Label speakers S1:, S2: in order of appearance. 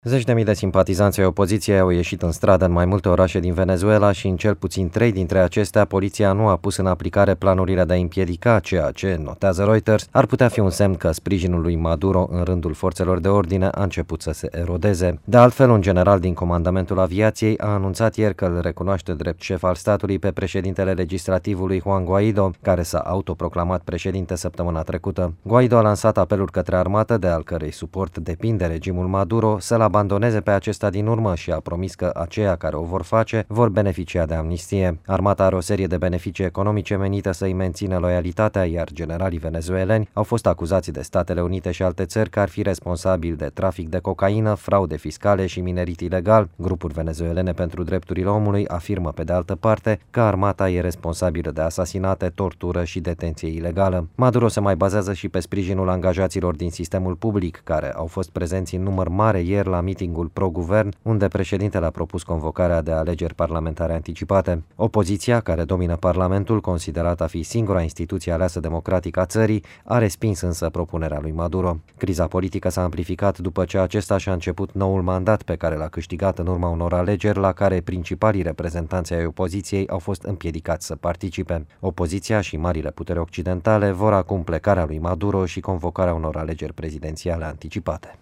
S1: Zeci de mii de simpatizanți ai opoziției au ieșit în stradă în mai multe orașe din Venezuela și în cel puțin 3 dintre acestea poliția nu a pus în aplicare planurile de a împiedica, ceea ce, notează Reuters, ar putea fi un semn că sprijinul lui Maduro în rândul forțelor de ordine a început să se erodeze. De altfel, un general din comandamentul aviației a anunțat ieri că îl recunoaște drept șef al statului pe președintele legislativului Juan Guaido, care s-a autoproclamat președinte săptămâna trecută. Guaido a lansat apeluri către armată, de al cărei suport depinde regimul Maduro, să-l abandoneze pe acesta din urmă și a promis că aceia care o vor face vor beneficia de amnistie. Armata are o serie de beneficii economice menite să-i mențină loialitatea, iar generalii venezueleni au fost acuzați de Statele Unite și alte țări că ar fi responsabili de trafic de cocaină, fraude fiscale și minerit ilegal. Grupuri venezuelene pentru drepturile omului afirmă pe de altă parte că armata e responsabilă de asasinate, tortură și detenție ilegală. Maduro se mai bazează și pe sprijinul angajaților din sistemul public, care au fost prezenți în număr mare ieri la mitingul pro-guvern, unde președintele a propus convocarea de alegeri parlamentare anticipate. Opoziția, care domină Parlamentul, considerat a fi singura instituție aleasă democratic a țării, a respins însă propunerea lui Maduro. Criza politică s-a amplificat după ce acesta și-a început noul mandat pe care l-a câștigat în urma unor alegeri la care principalii reprezentanți ai opoziției au fost împiedicați să participe. Opoziția și marile puteri occidentale vor acum plecarea lui Maduro și convocarea unor alegeri prezidențiale anticipate.